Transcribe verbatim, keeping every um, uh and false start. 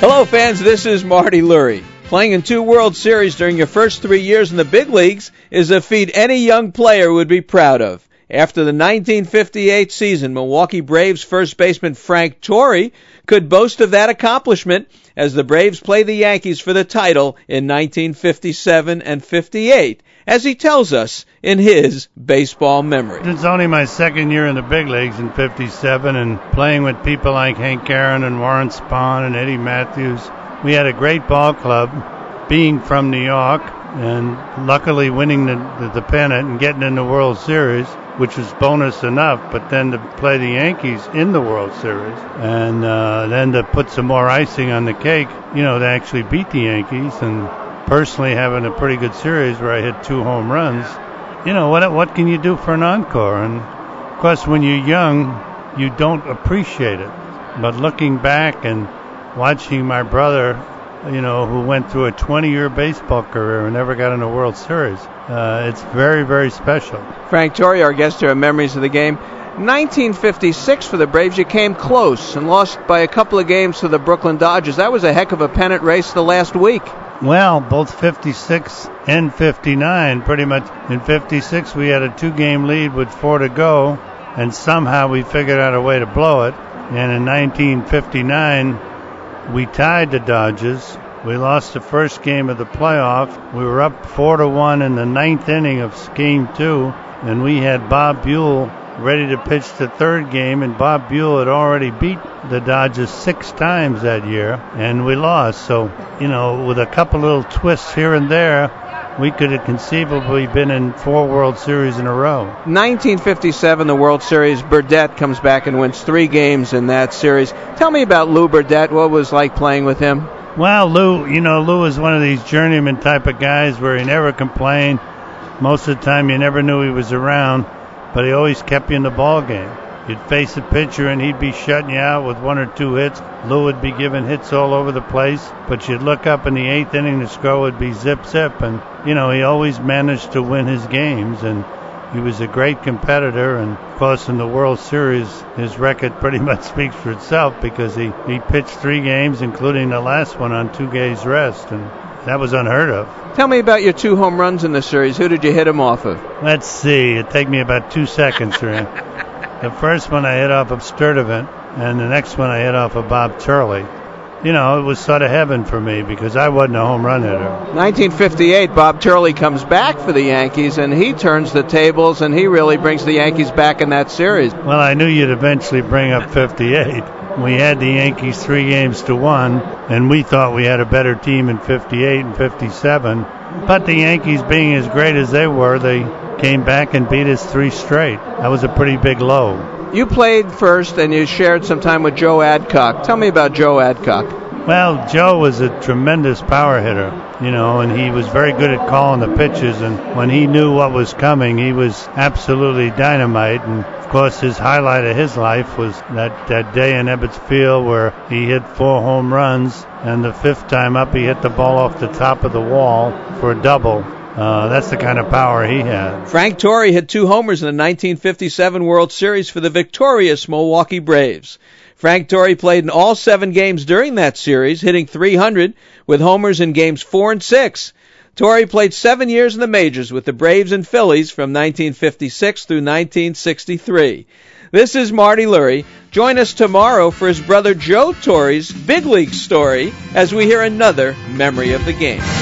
Hello, fans. This is Marty Lurie. Playing in two World Series during your first three years in the big leagues is a feat any young player would be proud of. After the nineteen fifty-eight season, Milwaukee Braves first baseman Frank Torre could boast of that accomplishment as the Braves play the Yankees for the title in nineteen fifty-seven and fifty-eight, as he tells us in his baseball memory. It's only my second year in the big leagues in fifty-seven, and playing with people like Hank Aaron and Warren Spahn and Eddie Matthews. We had a great ball club, being from New York, and luckily winning the, the, the pennant and getting in the World Series, which was bonus enough, but then to play the Yankees in the World Series, and uh, then to put some more icing on the cake, you know, to actually beat the Yankees, and personally having a pretty good series where I hit two home runs. You know, what what can you do for an encore? And, of course, when you're young, you don't appreciate it. But looking back and watching my brother, you know, who went through a twenty-year baseball career and never got in a World Series, uh, it's very, very special. Frank Torre, our guest here on Memories of the Game. nineteen fifty-six for the Braves, you came close and lost by a couple of games to the Brooklyn Dodgers. That was a heck of a pennant race the last week. Well, both fifty-six and fifty-nine, pretty much. In fifty-six, we had a two-game lead with four to go, and somehow we figured out a way to blow it. And in nineteen fifty-nine, we tied the Dodgers. We lost the first game of the playoff. We were up four to one in the ninth inning of game two, and we had Bob Buell ready to pitch the third game, and Bob Buell had already beat the Dodgers six times that year, and we lost. So, you know, with a couple little twists here and there, we could have conceivably been in four World Series in a row. nineteen fifty-seven, the World Series, Burdette comes back and wins three games in that series. Tell me about Lou Burdette. What it was like playing with him? Well, Lou, you know, Lou was one of these journeyman type of guys where he never complained. Most of the time you never knew he was around, but he always kept you in the ball game. You'd face a pitcher and he'd be shutting you out with one or two hits. Lou would be giving hits all over the place, but you'd look up in the eighth inning, the score would be zip zip, and you know, he always managed to win his games, and he was a great competitor. And of course in the World Series his record pretty much speaks for itself, because he, he pitched three games, including the last one, on two days rest, and that was unheard of. Tell me about your two home runs in the series. Who did you hit them off of? Let's see. It'd take me about two seconds. The first one I hit off of Sturdivant, and the next one I hit off of Bob Turley. You know, it was sort of heaven for me because I wasn't a home run hitter. nineteen fifty-eight, Bob Turley comes back for the Yankees, and he turns the tables, and he really brings the Yankees back in that series. Well, I knew you'd eventually bring up fifty-eight. We had the Yankees three games to one, and we thought we had a better team in fifty-eight and fifty-seven. But the Yankees, being as great as they were, they came back and beat us three straight. That was a pretty big low. You played first, and you shared some time with Joe Adcock. Tell me about Joe Adcock. Well, Joe was a tremendous power hitter, you know, and he was very good at calling the pitches, and when he knew what was coming, he was absolutely dynamite. And of course, his highlight of his life was that, that day in Ebbets Field where he hit four home runs, and the fifth time up he hit the ball off the top of the wall for a double. Uh, that's the kind of power he had. Frank Torre hit two homers in the nineteen fifty-seven World Series for the victorious Milwaukee Braves. Frank Torre played in all seven games during that series, hitting three hundred with homers in games four and six. Torre played seven years in the majors with the Braves and Phillies from nineteen fifty-six through nineteen sixty-three. This is Marty Lurie. Join us tomorrow for his brother Joe Torre's big league story as we hear another Memory of the Game.